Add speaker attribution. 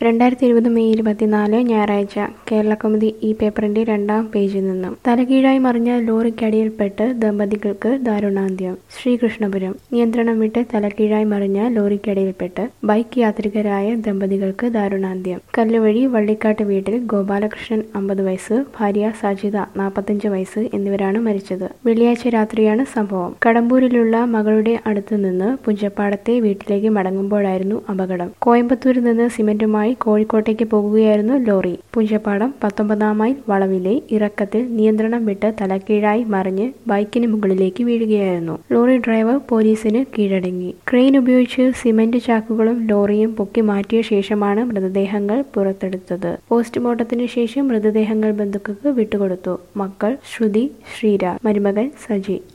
Speaker 1: 2020 May 24 ഞായറാഴ്ച കേരളകൗമുദി ഈ പേപ്പറിന്റെ 2-ാം പേജിൽ നിന്നും തലകീഴായി മറിഞ്ഞ ലോറിക്കടിയിൽപ്പെട്ട് ദമ്പതികൾക്ക് ദാരുണാന്ത്യം. ശ്രീകൃഷ്ണപുരം. നിയന്ത്രണം വിട്ട് തലകീഴായി മറിഞ്ഞ ലോറിക്കടിയിൽപ്പെട്ട് ബൈക്ക് യാത്രികരായ ദമ്പതികൾക്ക് ദാരുണാന്ത്യം. കല്ലുവഴി വള്ളിക്കാട്ട് വീട്ടിൽ ഗോപാലകൃഷ്ണൻ 50 വയസ്സ്, ഭാര്യ സജിത 45 വയസ്സ് എന്നിവരാണ് മരിച്ചത്. വെള്ളിയാഴ്ച രാത്രിയാണ് സംഭവം. കടമ്പൂരിലുള്ള മകളുടെ അടുത്തുനിന്ന് പുഞ്ചപ്പാടത്തെ വീട്ടിലേക്ക് മടങ്ങുമ്പോഴായിരുന്നു അപകടം. കോയമ്പത്തൂരിൽ നിന്ന് സിമന്റുമായി കോഴിക്കോട്ടേക്ക് പോകുകയായിരുന്നു ലോറി. പുഞ്ചപ്പാടം 19-ാം മൈൽ വളവിലെ ഇറക്കത്തിൽ നിയന്ത്രണം വിട്ട് തലകീഴായി മറിഞ്ഞ് ബൈക്കിന് മുകളിലേക്ക് വീഴുകയായിരുന്നു. ലോറി ഡ്രൈവർ പോലീസിന് കീഴടങ്ങി. ക്രെയിൻ ഉപയോഗിച്ച് സിമന്റ് ചാക്കുകളും ലോറിയും പൊക്കി മാറ്റിയ ശേഷമാണ് മൃതദേഹങ്ങൾ പുറത്തെടുത്തത്. പോസ്റ്റ്മോർട്ടത്തിന് ശേഷം മൃതദേഹങ്ങൾ ബന്ധുക്കൾക്ക് വിട്ടുകൊടുത്തു. മക്കൾ ശ്രുതി, ശ്രീരാഗ്, മരുമകൻ സജി.